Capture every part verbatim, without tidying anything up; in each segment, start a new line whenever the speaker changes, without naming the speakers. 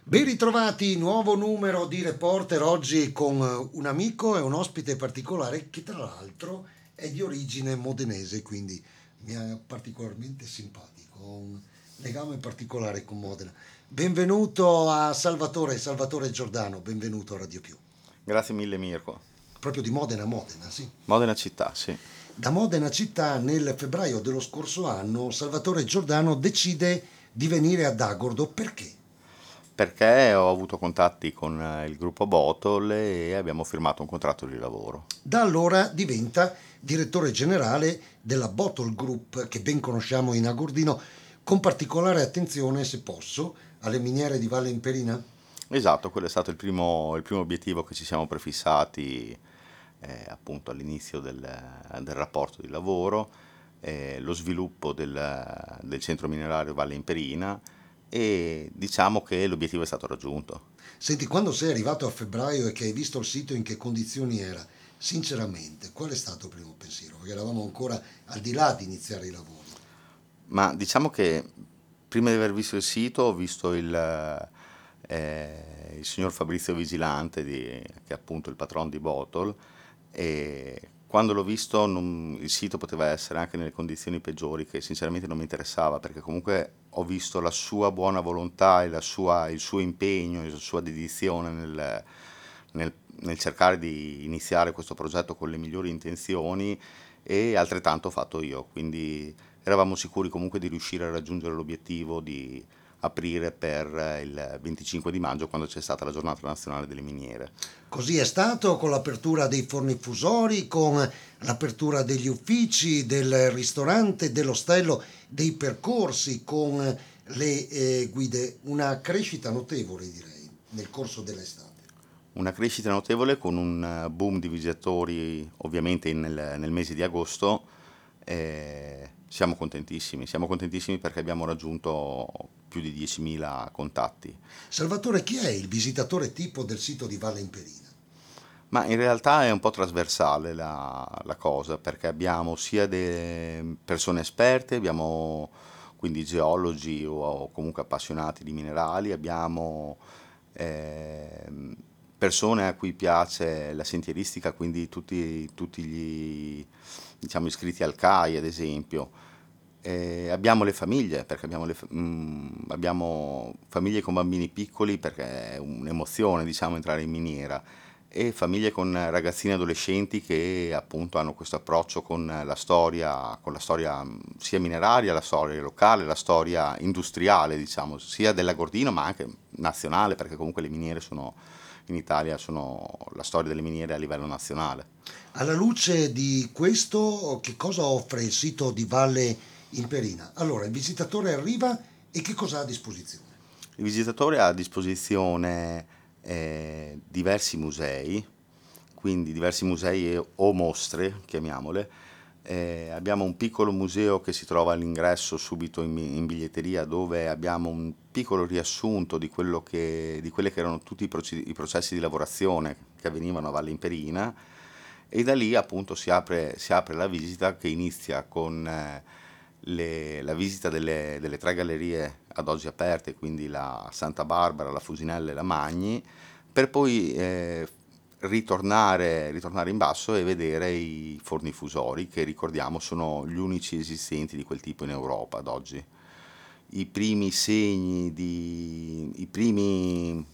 Ben ritrovati, nuovo numero di Reporter, oggi con un amico e un ospite particolare che tra l'altro è di origine modenese, quindi mi è particolarmente simpatico, ho un legame particolare con Modena. Benvenuto a Salvatore, Salvatore Giordano, benvenuto a Radio Più.
Grazie mille Mirko.
Proprio di Modena a Modena, sì.
Modena città, sì.
Da Modena città nel febbraio dello scorso anno Salvatore Giordano decide di venire ad Agordo, perché?
Perché ho avuto contatti con eh, il gruppo Bottle e abbiamo firmato un contratto di lavoro.
Da allora diventa direttore generale della Bottle Group, che ben conosciamo in Agordino, con particolare attenzione, se posso, alle miniere di Valle Imperina.
Esatto, quello è stato il primo, il primo obiettivo che ci siamo prefissati eh, appunto all'inizio del, del rapporto di lavoro, eh, lo sviluppo del, del centro minerario Valle Imperina e diciamo che l'obiettivo è stato raggiunto.
Senti, quando sei arrivato a febbraio e che hai visto il sito in che condizioni era, sinceramente, qual è stato il primo pensiero? Perché eravamo ancora al di là di iniziare i lavori.
Ma diciamo che prima di aver visto il sito ho visto il, eh, il signor Fabrizio Vigilante, di- che è appunto il patron di Bottle, e quando l'ho visto non- il sito poteva essere anche nelle condizioni peggiori, che sinceramente non mi interessava, perché comunque ho visto la sua buona volontà e la sua- il suo impegno e la sua dedizione nel, nel nel cercare di iniziare questo progetto con le migliori intenzioni e altrettanto ho fatto io, quindi eravamo sicuri comunque di riuscire a raggiungere l'obiettivo di aprire per il venticinque di maggio quando c'è stata la giornata nazionale delle miniere.
Così è stato con l'apertura dei fornifusori, con l'apertura degli uffici, del ristorante, dell'ostello, dei percorsi, con le eh, guide, una crescita notevole direi nel corso dell'estate.
Una crescita notevole con un eh, boom di visitatori ovviamente nel, nel mese di agosto. eh, siamo contentissimi, siamo contentissimi perché abbiamo raggiunto più di diecimila contatti.
Salvatore, chi è il visitatore tipo del sito di Valle Imperina?
Ma in realtà è un po' trasversale la, la cosa, perché abbiamo sia delle persone esperte, abbiamo quindi geologi o, o comunque appassionati di minerali, abbiamo ehm, persone a cui piace la sentieristica, quindi tutti, tutti gli diciamo, iscritti al C A I ad esempio. E abbiamo le famiglie, perché abbiamo, le fa- mm, abbiamo famiglie con bambini piccoli, perché è un'emozione, diciamo, entrare in miniera, e famiglie con ragazzini adolescenti che appunto hanno questo approccio con la storia, con la storia mm, sia mineraria, la storia locale, la storia industriale, diciamo, sia dell'Agordino ma anche nazionale, perché comunque le miniere sono, in Italia sono la storia delle miniere a livello nazionale.
Alla luce di questo, che cosa offre il sito di Valle Imperina? Allora, il visitatore arriva e che cosa ha a disposizione?
Il visitatore ha a disposizione eh, diversi musei, quindi diversi musei e- o mostre, chiamiamole. Eh, abbiamo un piccolo museo che si trova all'ingresso subito in, in biglietteria, dove abbiamo un piccolo riassunto di, quello che, di quelli che erano tutti i, proce- i processi di lavorazione che avvenivano a Valle Imperina, e da lì appunto si apre, si apre la visita, che inizia con eh, le- la visita delle, delle tre gallerie ad oggi aperte, quindi la Santa Barbara, la Fusinella e la Magni, per poi eh, ritornare, ritornare in basso e vedere i fornifusori, che ricordiamo sono gli unici esistenti di quel tipo in Europa ad oggi. I primi segni di, i primi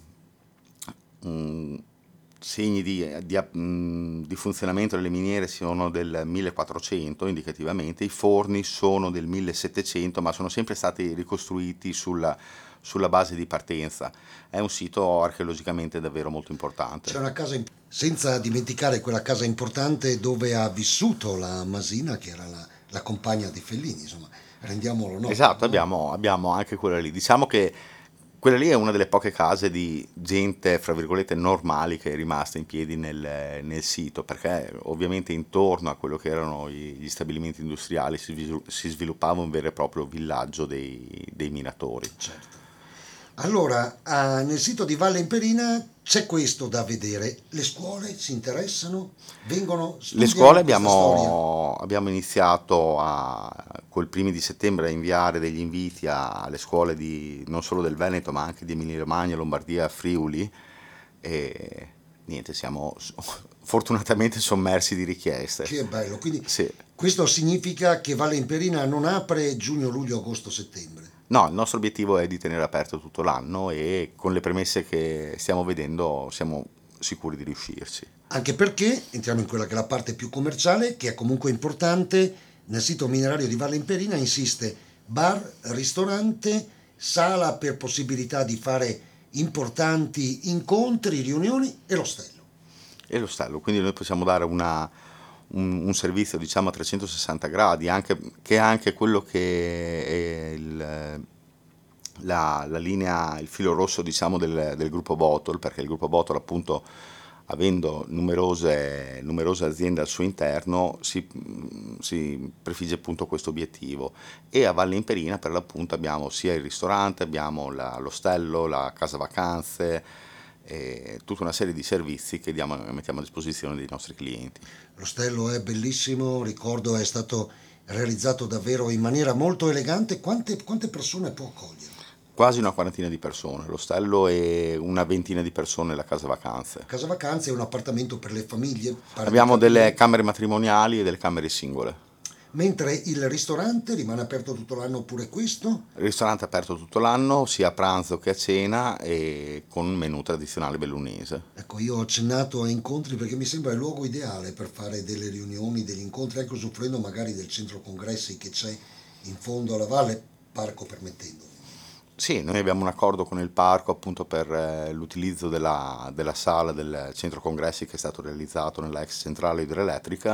mm, segni di, di, mm, di funzionamento delle miniere sono del millequattrocento indicativamente, i forni sono del millesettecento, ma sono sempre stati ricostruiti sulla, sulla base di partenza. È un sito archeologicamente davvero molto
C'è
importante.
una casa, imp- senza dimenticare quella casa importante dove ha vissuto la Masina, che era la, la compagna di Fellini, insomma, rendiamolo noto,
Esatto,
no?
abbiamo, abbiamo anche quella lì. Diciamo che quella lì è una delle poche case di gente, fra virgolette, normali che è rimasta in piedi nel, nel sito, perché ovviamente intorno a quello che erano i- gli stabilimenti industriali si, visu- si sviluppava un vero e proprio villaggio dei, dei minatori.
Certo. Allora, ah, nel sito di Valle Imperina c'è questo da vedere. Le scuole si interessano? Vengono,
Le scuole
studiano questa storia?
abbiamo, abbiamo iniziato a, col primi di settembre a inviare degli inviti a- alle scuole di, non solo del Veneto ma anche di Emilia-Romagna, Lombardia, Friuli e niente, siamo s- fortunatamente sommersi di richieste.
Che bello. Quindi
Sì.
questo significa che Valle Imperina non apre giugno, luglio, agosto, settembre.
No, il nostro obiettivo è di tenere aperto tutto l'anno e con le premesse che stiamo vedendo siamo sicuri di riuscirci.
Anche perché entriamo in quella che è la parte più commerciale, che è comunque importante. Nel sito minerario di Valle Imperina insiste bar, ristorante, sala per possibilità di fare importanti incontri, riunioni e l'ostello.
E l'ostello, quindi noi possiamo dare una, un, un servizio diciamo a trecentosessanta gradi, anche, che è anche quello che è il, la, la linea, il filo rosso diciamo del, del gruppo Bottle, perché il gruppo Bottle appunto avendo numerose, numerose aziende al suo interno si, si prefigge appunto questo obiettivo e a Valle Imperina per l'appunto abbiamo sia il ristorante, abbiamo la- l'ostello, la casa vacanze e tutta una serie di servizi che diamo, mettiamo a disposizione dei nostri clienti.
L'ostello è bellissimo, ricordo è stato realizzato davvero in maniera molto elegante. Quante, quante persone può accogliere?
Quasi una quarantina di persone, l'ostello e una ventina di persone la casa vacanze.
Casa vacanze è un appartamento per le famiglie, pare di
Abbiamo delle
capire.
camere matrimoniali e delle camere singole.
Mentre il ristorante rimane aperto tutto l'anno pure questo?
Il ristorante è aperto tutto l'anno, sia a pranzo che a cena e con un menù tradizionale bellunese.
Ecco, io ho accennato a incontri perché mi sembra il luogo ideale per fare delle riunioni, degli incontri, anche usufruendo magari del centro congressi che c'è in fondo alla valle, parco permettendo, ovviamente.
Sì, noi abbiamo un accordo con il parco appunto per eh, l'utilizzo della, della sala del centro congressi che è stato realizzato nella ex centrale idroelettrica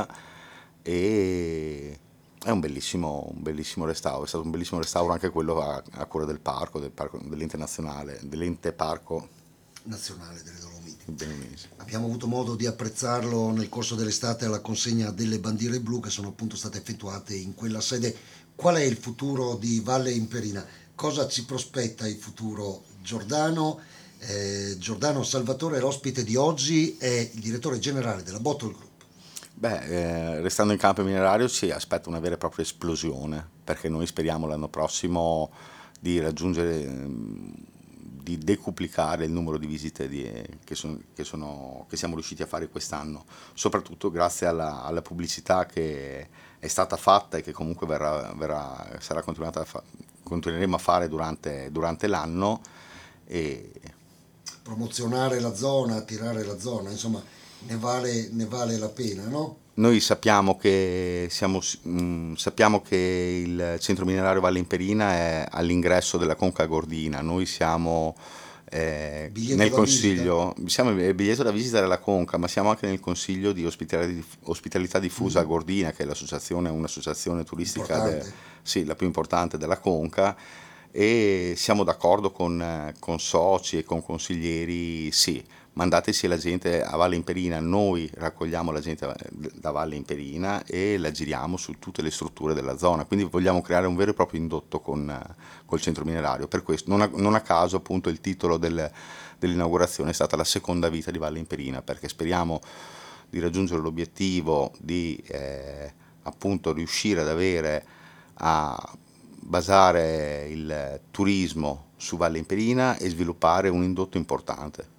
e è un bellissimo, un bellissimo restauro, è stato un bellissimo restauro anche quello a, a cura del parco, del parco dell'ente nazionale, dell'ente parco
Nazionale delle Dolomiti.
bellunese.
Abbiamo avuto modo di apprezzarlo nel corso dell'estate alla consegna delle bandiere blu che sono appunto state effettuate in quella sede. Qual è il futuro di Valle Imperina? Cosa ci prospetta il futuro? Giordano, eh, Giordano Salvatore, l'ospite di oggi, è il direttore generale della Bottle Group.
Beh, eh, restando in campo minerario ci aspetta una vera e propria esplosione, perché noi speriamo l'anno prossimo di raggiungere, ehm, di decuplicare il numero di visite di- che, son- che sono- che siamo riusciti a fare quest'anno, soprattutto grazie alla, alla pubblicità che è stata fatta e che comunque verrà- verrà- sarà continuata a fa- continueremo a fare durante, durante l'anno. E
Promozionare la zona, attirare la zona, insomma, ne vale, ne vale la pena, no?
Noi sappiamo che, siamo, s- mh, sappiamo che il centro minerario Valle Imperina è all'ingresso della Conca Gordina, noi siamo eh,
Biglietto
nel
da visita?
consiglio, siamo il biglietto da visita della Conca, ma siamo anche nel consiglio di ospitalità, dif- ospitalità diffusa a
Mhm.
Gordina, che è l'associazione, un'associazione turistica, de-
Importante.
sì, la più importante della Conca, e siamo d'accordo con, eh, con soci e con consiglieri, sì, mandateci la gente a Valle Imperina, noi raccogliamo la gente da Valle Imperina e la giriamo su tutte le strutture della zona, quindi vogliamo creare un vero e proprio indotto con, eh, col centro minerario, per questo non a, non a caso appunto il titolo del- dell'inaugurazione è stata la seconda vita di Valle Imperina, perché speriamo di raggiungere l'obiettivo di eh, appunto riuscire ad avere a basare il turismo su Valle Imperina e sviluppare un indotto importante.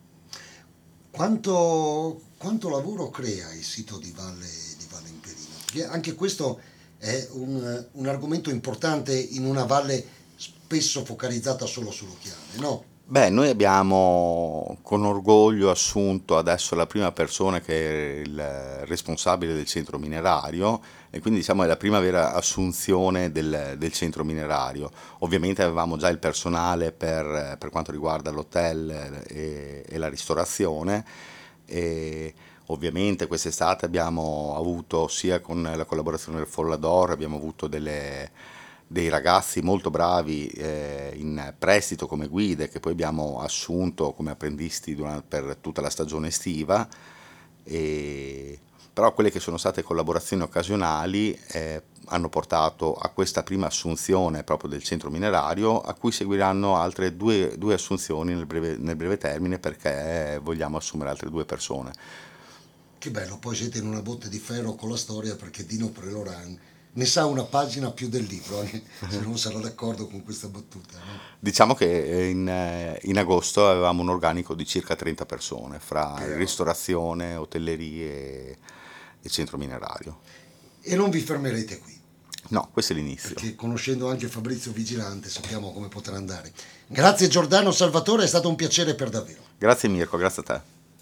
Quanto, quanto lavoro crea il sito di Valle, di Valle Imperina? Perché anche questo è un, un argomento importante in una valle spesso focalizzata solo sull'occhiale, no?
Beh, noi abbiamo con orgoglio assunto adesso la prima persona che è il responsabile del centro minerario e quindi diciamo è la prima vera assunzione del, del centro minerario. Ovviamente avevamo già il personale per, per quanto riguarda l'hotel e, e la ristorazione e ovviamente quest'estate abbiamo avuto sia con la collaborazione del Follador, abbiamo avuto delle dei ragazzi molto bravi eh, in prestito come guide che poi abbiamo assunto come apprendisti durante- per tutta la stagione estiva e però quelle che sono state collaborazioni occasionali eh, hanno portato a questa prima assunzione proprio del centro minerario, a cui seguiranno altre due, due assunzioni nel breve, nel breve termine, perché vogliamo assumere altre due persone.
Che bello, poi siete in una botte di ferro con la storia, perché Dino Preloran ne sa una pagina più del libro, eh, se non sarà d'accordo con questa battuta, no?
Diciamo che in, eh, in agosto avevamo un organico di circa trenta persone, fra
Però.
ristorazione, hotellerie e centro minerario.
E non vi fermerete qui,
No, questo è l'inizio.
perché conoscendo anche Fabrizio Vigilante sappiamo come potrà andare. Grazie Giordano Salvatore, è stato un piacere per davvero.
Grazie Mirko, grazie a te.